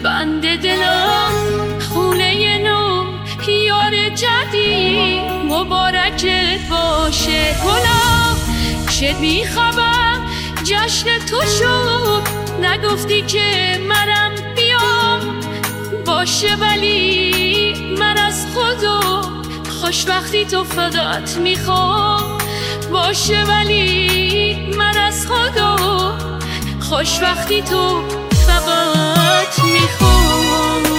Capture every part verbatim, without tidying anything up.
بند دلم خونه نو یار جدید مبارکت باشه گلم. چه بیخبر جشن تو شد نگفتی که منم بیام باشه، ولی من از خدا خوشبختی تو فقط میخوام باشه، ولی من از خدا خوشبختی تو فقط میخوام.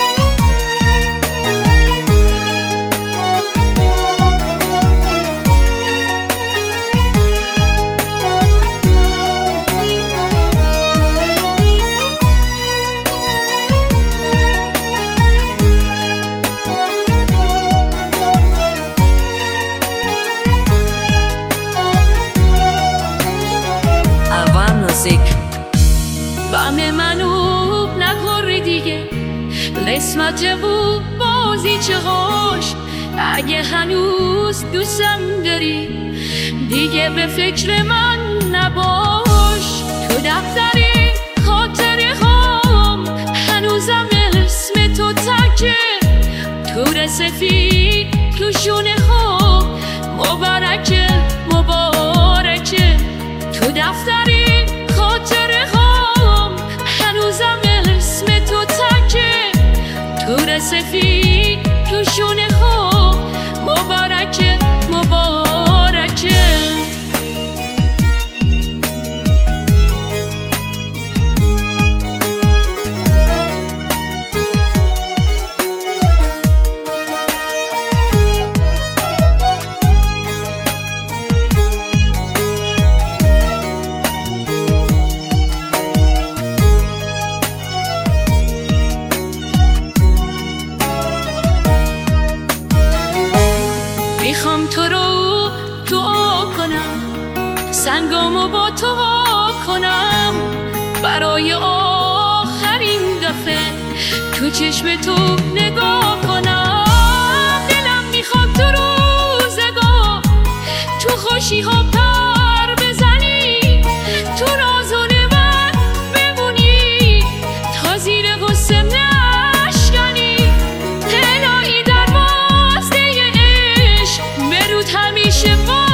بم منو نخوری دیگه قسمت جوو بازی چه هاش، اگه هنوز دوستم داری دیگه به فکر من نباش. تو دفتری خاطره هام هنوزم اسم تو تکه، تور سفید تو شونه ها مبارکه مبارکه. تو دفتری خاطره هام هنوزم اسم تو تکه، تور سفید تو شونه ها مبارکه مبارکه. میخوام تو رو دعا کنم، سنگامو با تو وا کنم، برای آخرین دفعه تو چشم تو نگاه کنم. دلم میخواد تو روزگار تو خوشی ها پر بزنی، تو رازونه من بمونی تا زیر غصه نشکنی. الهی در واسطه عشق برود همیشه